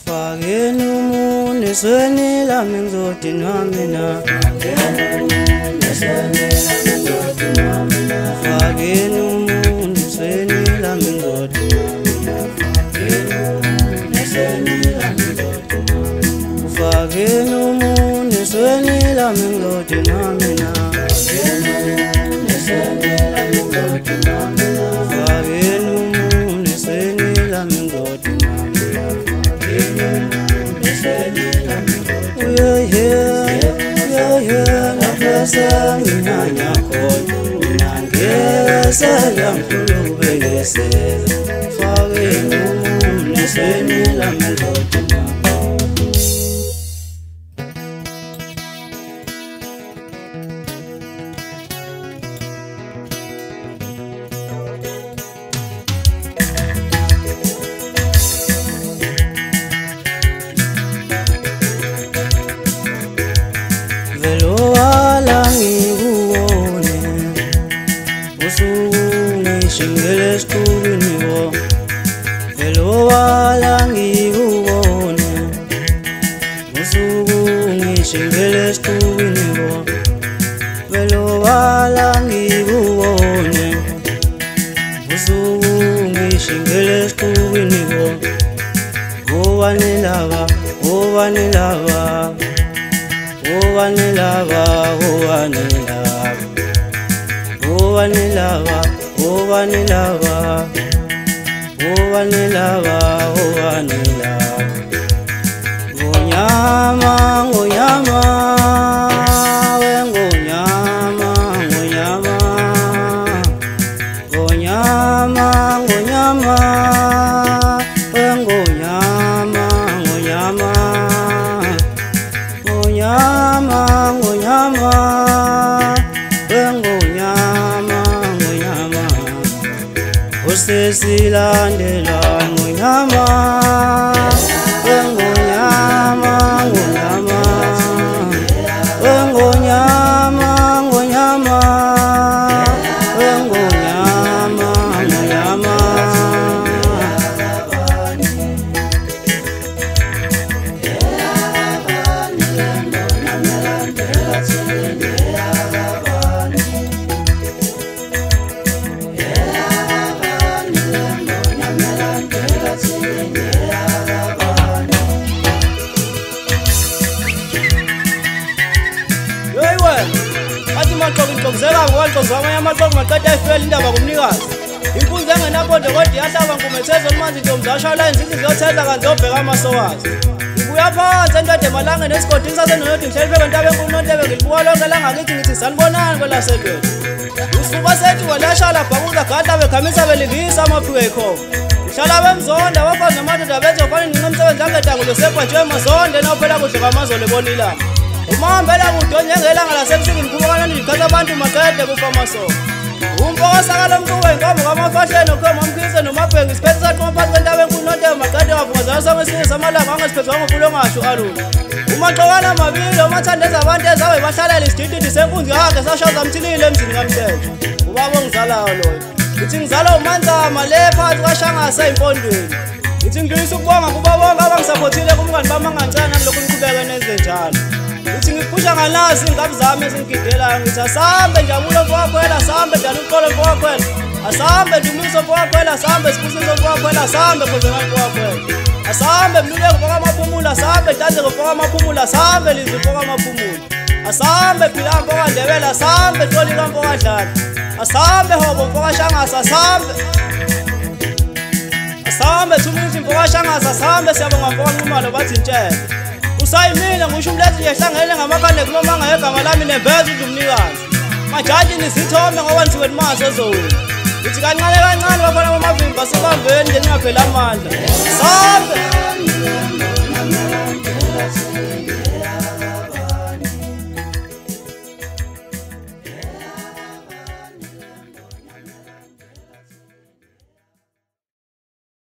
Fakeni umuntu esweni lami ngizoti nami na. Fakeni umuntu esweni lami ngizoti nami na. Fakeni umuntu esweni lami ngizoti nami na. Fakeni umuntu esweni lami ngizoti nami na. Nginyanya khona nangesela ngikhulubekesela. Fakeni umuntu esweni lami ngizoti nami. Velo wala ngikuone usuku ngishingele esitubini bo. Velo wala ngikuone usuku ngishingele esitubini bo. Velo wala ngikuone usuku ngishingele esitubini bo. Owanelaba owanelaba owanelaba owanelaba owanelaba owanelaba owanelaba owanelaba. Ngonyama ngonyama we ngonyama ngonyama ngonyama ngonyama we ngonyama ngonyama ngonyama ngonyama we ngonyama ngonyama. Usesilandela ngonyama we ngonyama ngonyama we ngonyama ngonyama we ngonyama ngonyama. Athi maqoqo ngixokozela ngwanxozo amanye amaqoqo maqeda efela indaba kumnikazi. Impunzi engenabonde kodwa iyahlaba ngumethezwe limanzi ntombi zashala inzizi ziyothetha kanti zobheka amasokazi. Ngibuya phansi entwede emalanga nesigodini sasenonodi ngihleli pheke ntaba enkulu nontebe ngilibuka lonke langakithi ngithi sanibonani kwelasedweni. Usuba sethi kwalashala bhakuza gada bekhamisa belingisa amaphiko ekhova. Uhlala bemzonda wafazi namadoda bezofana ninqomsebenzi angedango losepha nje emazonde nawuphela kuhle kwamazolo ebonilanga. Umahambela kude njengelanga lasebusuku ngikubona ndikhatha abantu maqede kufa amasoka. Umpokosakala mquwe inkomo kwamafahleni okhoma umkhise nomabhengi isiphethe saqoma phansi kwentaba enkulu nontebe maqede wavungazana sangesinye samalanga angesiphethe wangophule ngasho alula. Umaqokana amabili omathandeza abantu ezawe bahlalela isidididi senkunzi yakhe sashaza mthilile emzini kaMthetho. Ubaba ongizalayo loyo. Ngithi ngizala uManzama le phansi kwaShangasa empondweni. Ngithi ngidlulisa ukubonga kuba bonke abangisaphothile kumngani bami angancane nalokho ngiqhubeke nenze njalo. Ngithi ngiphusha ngalazi ingabi zami ezingigidelayo ngithi asambe njabulo mfokakhwela asambe dala uqolo mfokakhwela asambe dumiso mfokakhwela asambe sibusiso mfokakhwela asambe khozela mfokakhwela asambe mluleko mfokamaphumula asambe danzeko mfokamaphumula asambe lizwi mfokamaphumula asambe phila mfokandebela asambe tolika mfokadlala asambe hobo mfokashangasa asambe thumuthi mfokashangasa asambe siyabonga mfokanqumalo bathi ntshela. Usayimile ngisho umlethi yehlangene ngamakhande kulomanga egama lami nembeza umnikazi. Majaji nisithome ngoba nisuke nimaso ezweni. Uthi kancane kancane bafana bamavimba sibambeni nje ningaphela amandla. Sambe